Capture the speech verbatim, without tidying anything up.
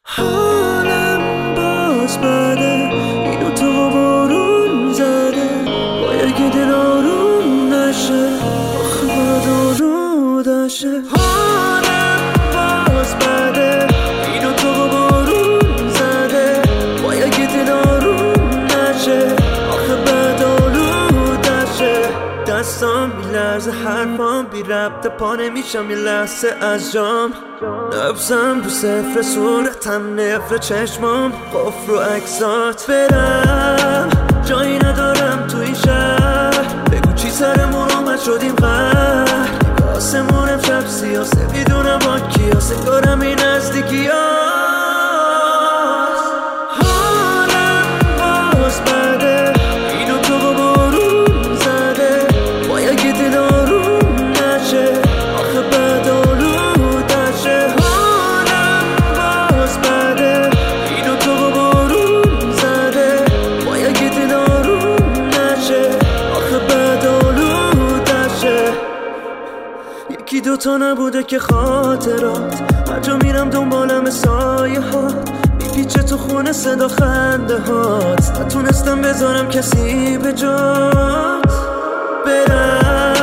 حالم باز بده، اینو تو بارون زده، باید که دل آروم نشه، آخه باید آلودشه. حالم باز بده، اینو تو بارون زده، باید که دل آروم نشه، آخه باید آلودشه. دستام میلرزه، حرفام بی ربطه، پا نمیشم یه لحظه از جام. نبزم رو صفر، صورتم نفر، چشمام قفل رو عکسات. برم جایی ندارم تو این شهر، بگو چی سرمون اومد شدیم قهر. آسمون امشب سیاسه، میدونم با کیا، سکارم این نزدیکی هاست. حالم باز بده، اینو تو با بارون زده، باید که دل آروم نشه، آخه بد آلودشه. حالم باز بده، اینو تو با بارون زده، باید که دل آروم نشه، آخه بد آلودشه. یکی دوتا نبوده که خاطرات، هر جا میرم دنبالم سایه هات، میپیچه تو خونه صدا خنده هات، نتونستم بذارم کسی به جات. برم